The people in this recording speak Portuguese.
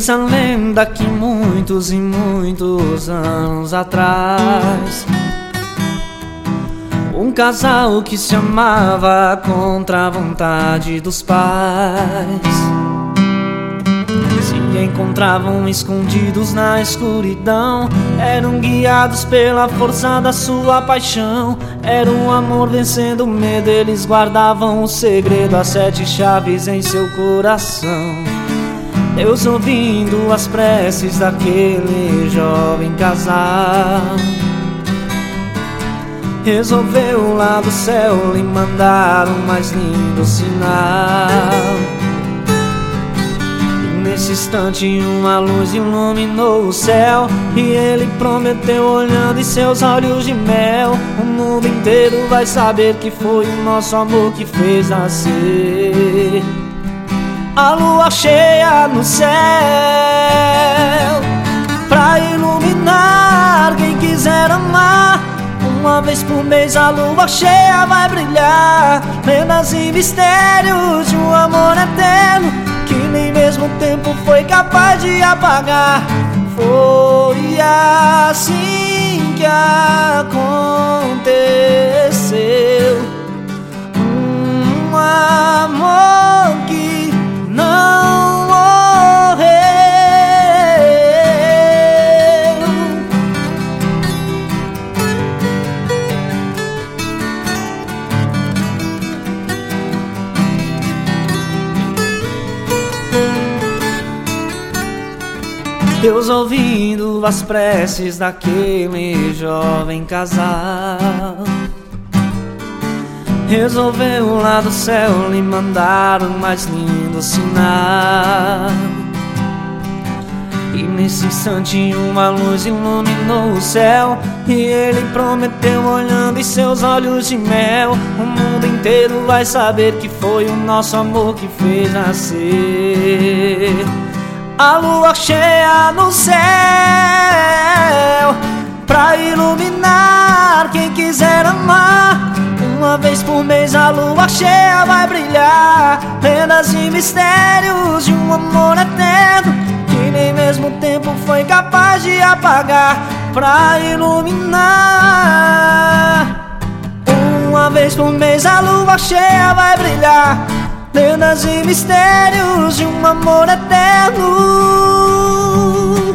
Diz a lenda que muitos e muitos anos atrás, um casal que se amava contra a vontade dos pais se encontravam escondidos na escuridão. Eram guiados pela força da sua paixão. Era um amor vencendo o medo. Eles guardavam o segredo, as 7 chaves em seu coração. Deus, ouvindo as preces daquele jovem casal, resolveu lá do céu lhe mandar o mais lindo sinal. E nesse instante uma luz iluminou o céu, e ele prometeu, olhando em seus olhos de mel: o mundo inteiro vai saber que foi o nosso amor que fez nascer a lua cheia no céu, pra iluminar quem quiser amar. Uma vez por mês a lua cheia vai brilhar, lendas e mistérios de um amor eterno que nem mesmo o tempo foi capaz de apagar. Foi assim que aconteceu, um amor que não morreu. Deus, ouvindo as preces daquele jovem casal, resolveu lá do céu lhe mandar o mais lindo sinal. E nesse instante uma luz iluminou o céu, e ele prometeu, olhando em seus olhos de mel: o mundo inteiro vai saber que foi o nosso amor que fez nascer a lua cheia no céu, pra iluminar quem quiser amar. Uma vez por mês a lua cheia vai brilhar, lendas e mistérios de um amor eterno que nem mesmo o tempo foi capaz de apagar. Pra iluminar, uma vez por mês a lua cheia vai brilhar, lendas e mistérios de um amor eterno